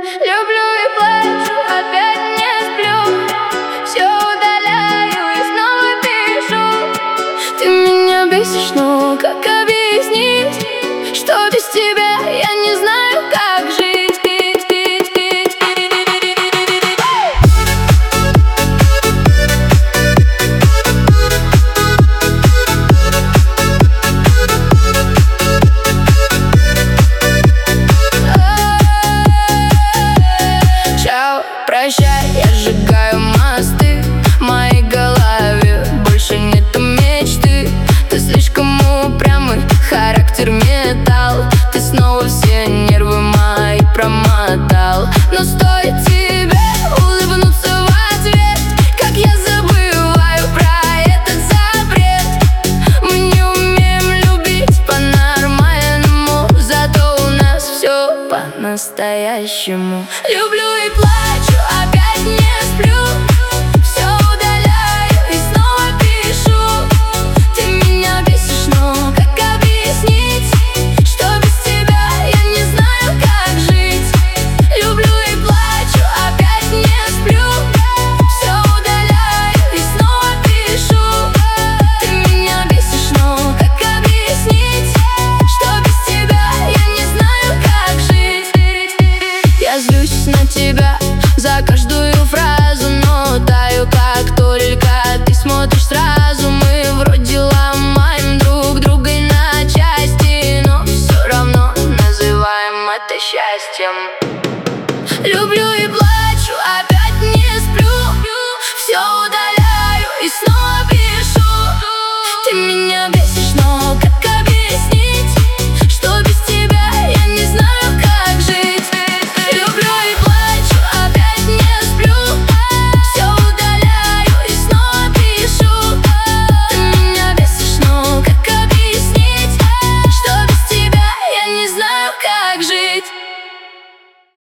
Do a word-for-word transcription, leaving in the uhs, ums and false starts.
Люблю и плачу, опять не сплю. Все удаляю и снова пишу. Ты меня бесишь, но как объяснить, что без тебя я не знаю, как жить. Прощай, я сжигаю мосты. В моей голове больше нету мечты. Ты слишком упрямый, характер металл. Ты снова все нервы мои промотал. Но стоит тебе улыбнуться в ответ, как я забываю про этот запрет. Мы не умеем любить по-нормальному, зато у нас все по-настоящему. Люблю и плачу, опять не сплю. Все удаляю и снова пишу. Ты меня бесишь, но как объяснить, что без тебя я не знаю, как жить. Люблю и плачу, опять не сплю. Все удаляю и снова пишу. Ты меня бесишь, но как объяснить, что без тебя я не знаю, как жить. Я злюсь на тебя за каждую фразу, но таю, как только ты смотришь сразу. Мы вроде ломаем друг друга на части, но все равно называем это счастьем. Люблю и плачу опять.